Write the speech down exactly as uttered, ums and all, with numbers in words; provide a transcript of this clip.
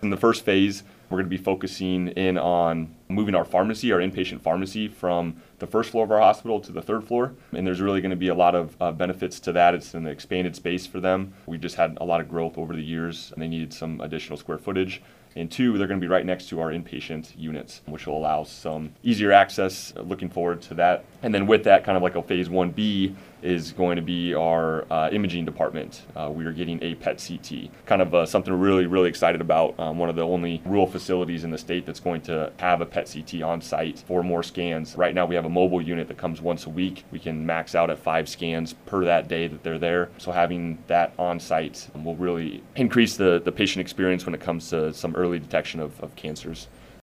In the first phase, we're going to be focusing in on moving our pharmacy, our inpatient pharmacy, from the first floor of our hospital to the third floor. And there's really going to be a lot of uh, benefits to that. It's an expanded space for them. We've just had a lot of growth over the years, and they needed some additional square footage. And two, they're going to be right next to our inpatient units, which will allow some easier access. Looking forward to that. And then with that, kind of like a phase one B, is going to be our uh, imaging department. Uh, we are getting a P E T C T, kind of uh, something we're really, really excited about. Um, one of the only rural facilities in the state that's going to have a P E T C T on site for more scans. Right now we have a mobile unit that comes once a week. We can max out at five scans per that day that they're there. So having that on site will really increase the, the patient experience when it comes to some early detection of, of cancers.